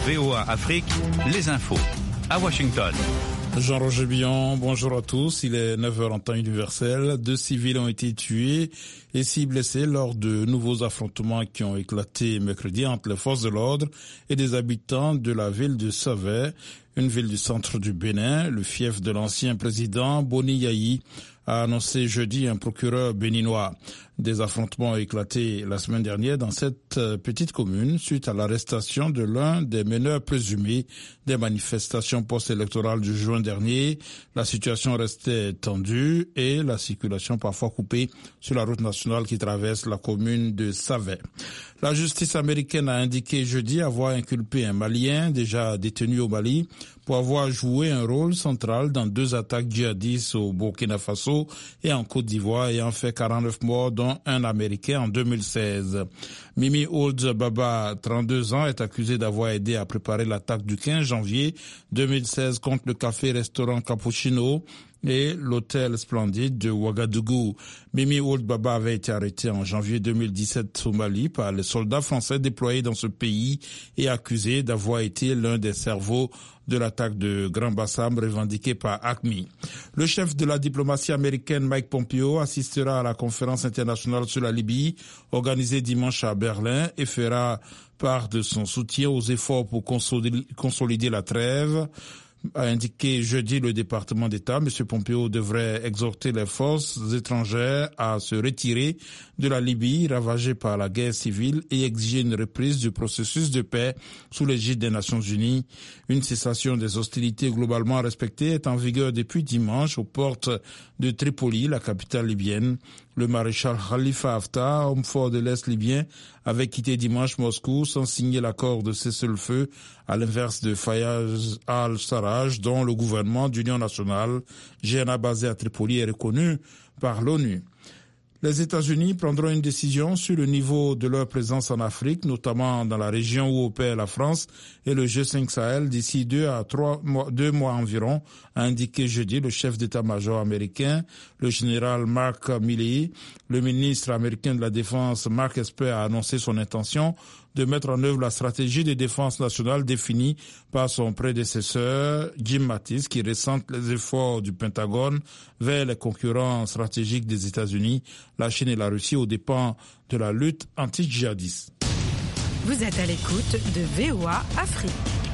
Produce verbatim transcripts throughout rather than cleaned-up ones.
V O A Afrique, les infos. À Washington. Jean-Roger Billon, bonjour à tous. Il est neuf heures en temps universel. Deux civils ont été tués et six blessés lors de nouveaux affrontements qui ont éclaté mercredi entre les forces de l'ordre et des habitants de la ville de Savè, une ville du centre du Bénin. Le fief de l'ancien président Boni Yayi a annoncé jeudi un procureur béninois. Des affrontements ont éclaté la semaine dernière dans cette petite commune suite à l'arrestation de l'un des meneurs présumés des manifestations post-électorales du juin dernier. La situation restait tendue et la circulation parfois coupée sur la route nationale qui traverse la commune de Savè. La justice américaine a indiqué jeudi avoir inculpé un Malien déjà détenu au Mali pour avoir joué un rôle central dans deux attaques djihadistes au Burkina Faso et en Côte d'Ivoire ayant fait quarante-neuf morts dont un Américain en deux mille seize. Mimi Ould Baba, trente-deux ans, est accusé d'avoir aidé à préparer l'attaque du quinze janvier deux mille seize contre le café-restaurant Cappuccino et l'hôtel Splendide de Ouagadougou. Mimi Ould Baba avait été arrêté en janvier deux mille dix-sept au Mali par les soldats français déployés dans ce pays et accusé d'avoir été l'un des cerveaux de l'attaque de Grand Bassam revendiquée par A Q M I. Le chef de la diplomatie américaine Mike Pompeo assistera à la conférence internationale sur la Libye organisée dimanche à Berlin et fera part de son soutien aux efforts pour consolider la trêve. A indiqué jeudi le département d'État. M. Pompeo devrait exhorter les forces étrangères à se retirer de la Libye ravagée par la guerre civile et exiger une reprise du processus de paix sous l'égide des Nations Unies. Une cessation des hostilités globalement respectée est en vigueur depuis dimanche aux portes de Tripoli, la capitale libyenne. Le maréchal Khalifa Haftar, homme fort de l'Est libyen, avait quitté dimanche Moscou sans signer l'accord de cessez-le-feu, à l'inverse de Fayez al-Sarraj, dont le gouvernement d'union nationale, G N A basé à Tripoli, est reconnu par l'ONU. Les États-Unis prendront une décision sur le niveau de leur présence en Afrique, notamment dans la région où opère la France et le G cinq Sahel d'ici deux à trois mois, deux mois environ, a indiqué jeudi le chef d'état-major américain, le général Mark Milley. Le ministre américain de la Défense, Mark Esper, a annoncé son intention de mettre en œuvre la stratégie de défense nationale définie par son prédécesseur Jim Mattis, qui ressente les efforts du Pentagone vers les concurrents stratégiques des États-Unis, la Chine et la Russie aux dépens de la lutte anti-djihadiste. Vous êtes à l'écoute de V O A Afrique.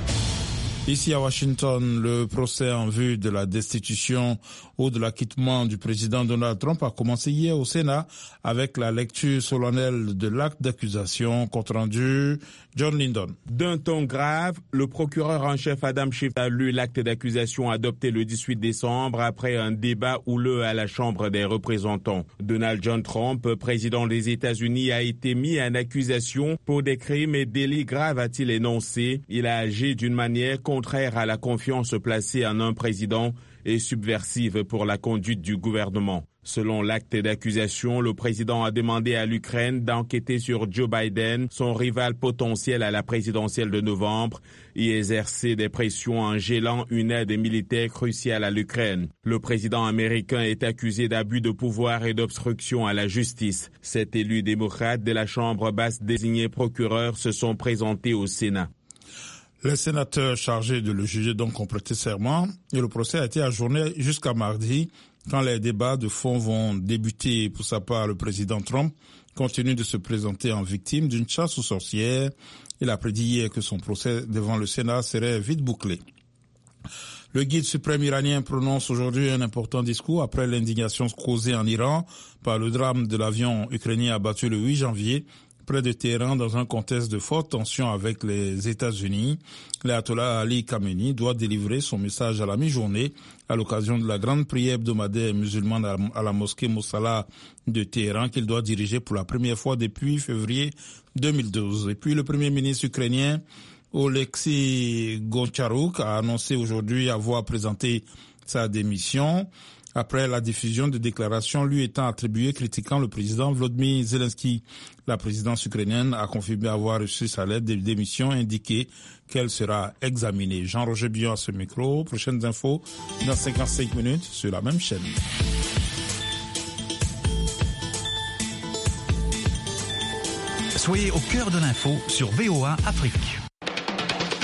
Ici à Washington, le procès en vue de la destitution ou de l'acquittement du président Donald Trump a commencé hier au Sénat avec la lecture solennelle de l'acte d'accusation, compte rendu John Lindon. D'un ton grave, le procureur en chef Adam Schiff a lu l'acte d'accusation adopté le dix-huit décembre après un débat houleux à la Chambre des représentants. Donald John Trump, président des États-Unis, a été mis en accusation pour des crimes et délits graves, a-t-il énoncé. Il a agi d'une manière contraire à la confiance placée en un président et subversive pour la conduite du gouvernement. Selon l'acte d'accusation, le président a demandé à l'Ukraine d'enquêter sur Joe Biden, son rival potentiel à la présidentielle de novembre, et exercer des pressions en gelant une aide militaire cruciale à l'Ukraine. Le président américain est accusé d'abus de pouvoir et d'obstruction à la justice. Sept élus démocrates de la Chambre basse désignés procureurs se sont présentés au Sénat. Les sénateurs chargés de le juger donc ont prêté serment et le procès a été ajourné jusqu'à mardi quand les débats de fond vont débuter. Pour sa part, le président Trump continue de se présenter en victime d'une chasse aux sorcières. Il a prédit hier que son procès devant le Sénat serait vite bouclé. Le guide suprême iranien prononce aujourd'hui un important discours après l'indignation causée en Iran par le drame de l'avion ukrainien abattu le huit janvier près de Téhéran dans un contexte de forte tension avec les États-Unis. L'ayatollah Ali Khamenei doit délivrer son message à la mi-journée à l'occasion de la grande prière hebdomadaire musulmane à la mosquée Mosala de Téhéran qu'il doit diriger pour la première fois depuis février deux mille douze. Et puis le premier ministre ukrainien Oleksiy Goncharuk a annoncé aujourd'hui avoir présenté sa démission après la diffusion de déclarations lui étant attribuées critiquant le président Volodymyr Zelensky. La présidence ukrainienne a confirmé avoir reçu sa lettre de démission indiquée qu'elle sera examinée. Jean-Roger Billon à ce micro. Prochaines infos dans cinquante-cinq minutes sur la même chaîne. Soyez au cœur de l'info sur V O A Afrique.